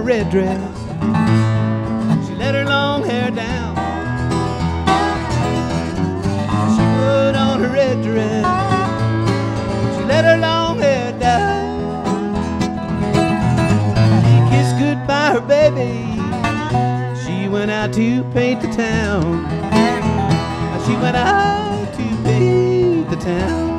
red dress. She let her long hair down. She put on her red dress. She let her long hair down. She kissed goodbye her baby. She went out to paint the town. She went out to paint the town.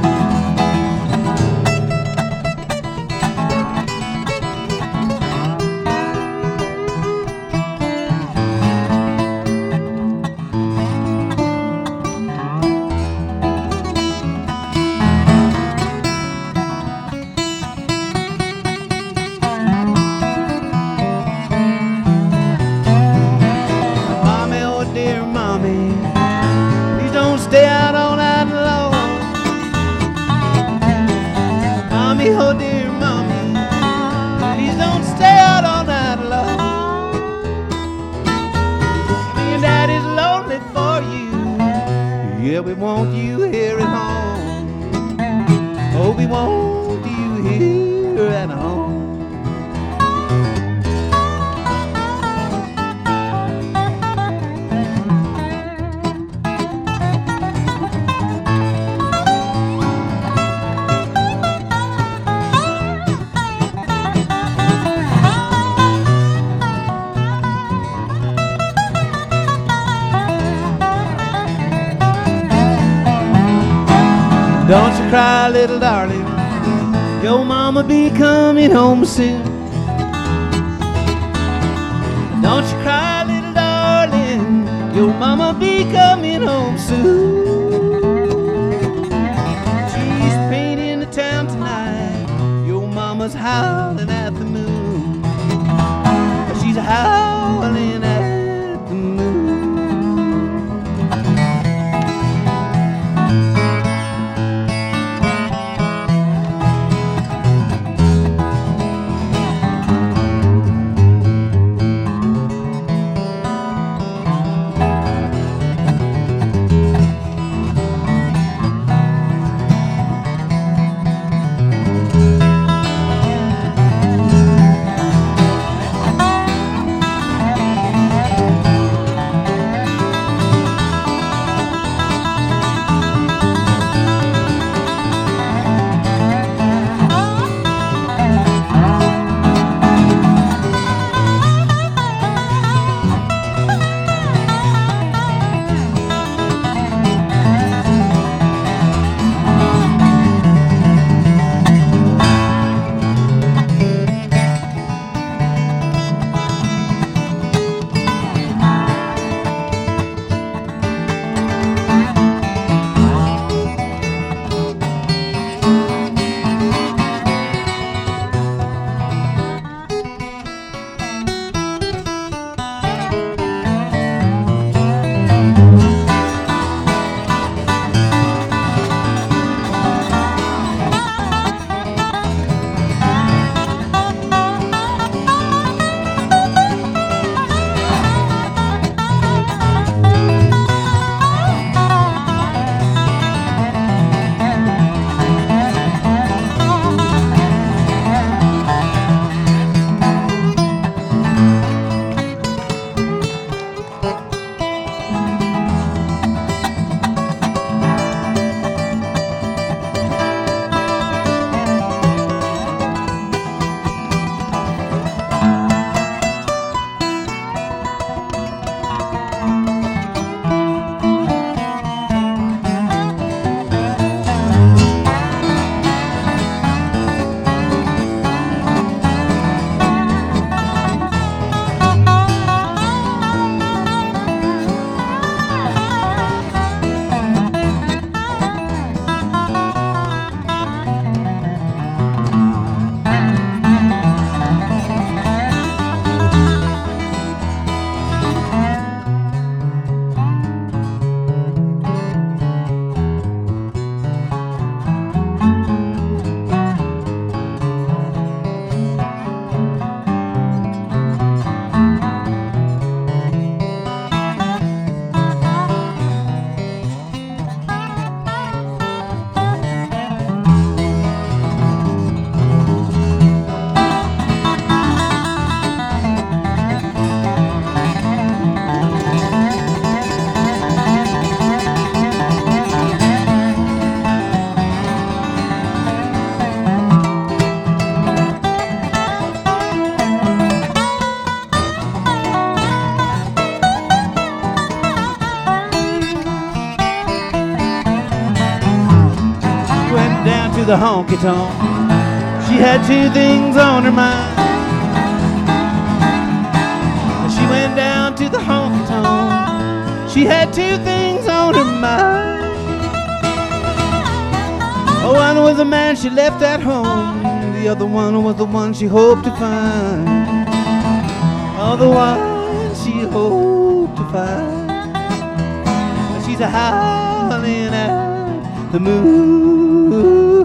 Stay out all night long. Mommy, oh dear mommy, please don't stay out all night long. Me and daddy's lonely for you. Yeah, we want you here at home. Oh, we want you here at home. Don't you cry, little darling, your mama be coming home soon. Don't you cry, little darling, your mama be coming home soon. She's painting the town tonight, your mama's howling at the moon. She's howling at the moon. the honky-tonk. She had two things on her mind. She went down to the honky-tonk. She had two things on her mind. Oh, one was the man she left at home. The other one was the one she hoped to find. Oh, the one she hoped to find. She's a howling at the moon.